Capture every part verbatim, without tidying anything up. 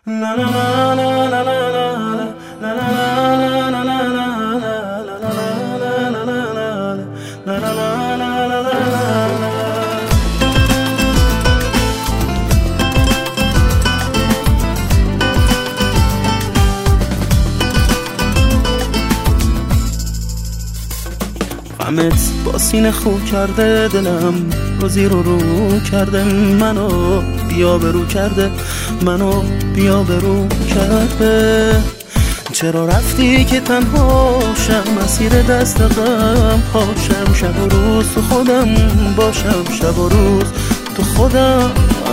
غمت با سینه خو کرده دلم، روزی رو رو کرده منو بیا برو کرده، منو بیا برو کرده. چرا رفتی که تنها شم، مسیر دست غم پاشم، شب و روز تو خودم باشم، شب و روز تو خودم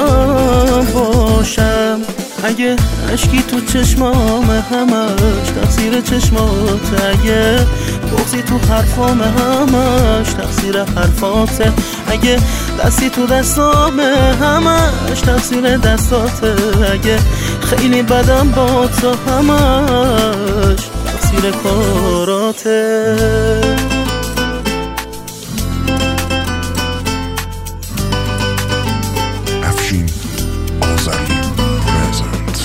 باشم. اگه عشقی تو چشمام همش تقصیر چشمات، اگه بغضی تو حرفام همش تقصیر حرفاته، اگه دستی تو دستام همش تقصیر دستاته، اگه خیلی بدم با تو همش تقصیر کاراته. افشین آذری پرزنت.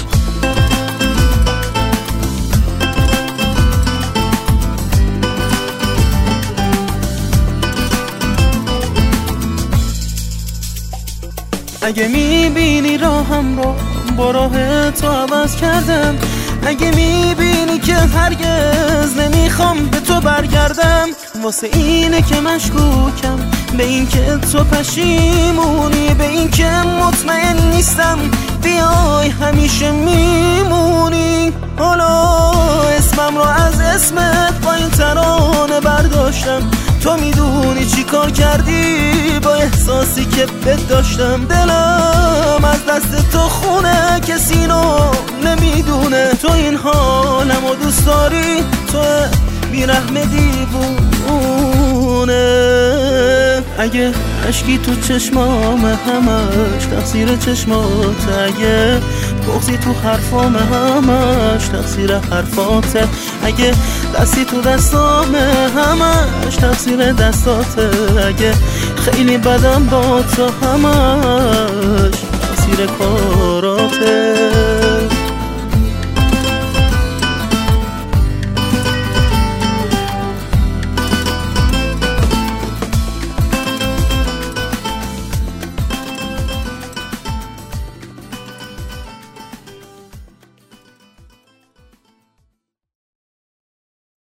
اگه میبینی راهم رو با راه تو عوض کردم، اگه میبینی که هرگز نمیخوام به تو برگردم، واسه اینه که مشکوکم به این که تو پشیمونی، به این که مطمئن نیستم بیای همیشه میمونی. حالا اسمم رو از اسمت با این ترانه برداشتم، تو میدونی چی کار کردی با احساسی که بد داشتم. دلم از دست تو خونه، کسی رو نمیدونه تو این حالم و دوست داری، تو بیرحم دیوونه. اگه عشقی تو چشمام همش تقصیر چشمات، اگه بغضی تو حرفام همش تقصیر حرفاته، اگه دستی تو دستام همش تقصیر دستاته، اگه خیلی بدم با تو همش تقصیر کاراته.